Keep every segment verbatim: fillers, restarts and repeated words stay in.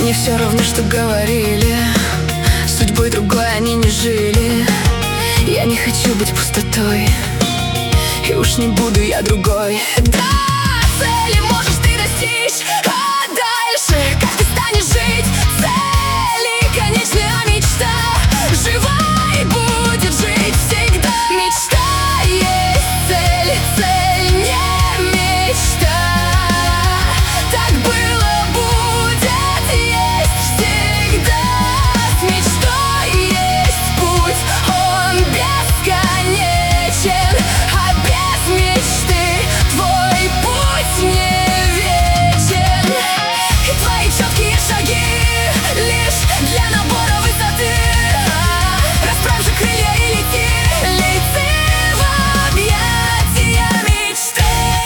Мне все равно, что говорили, судьбой другой они не жили. Я не хочу быть пустотой, и уж не буду я другой. Да, цели можешь ты достичь, а дальше как ты станешь жить? Цели, конечная мечта жива и будет жить всегда. Мечта есть цель, цель не мечта. Так было, будет, есть всегда. С мечтой есть путь, он бесконечен, а без мечты твой путь не вечен. И твои четкие шаги лишь для набора высоты. Расправь же крылья и лети, лети в объятия мечты.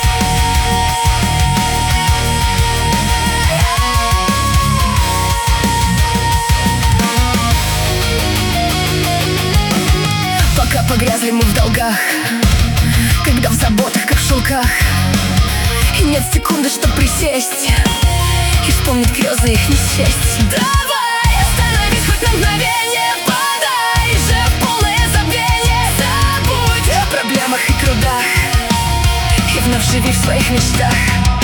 Пока погрязли мы в долгах, когда в заботах, как в шелках, и нет секунды, чтоб присесть и вспомнить грезы их не счесть. Давай, остановись хоть на мгновение, подай же в полное забвение. Забудь о проблемах и трудах и вновь живи в своих мечтах.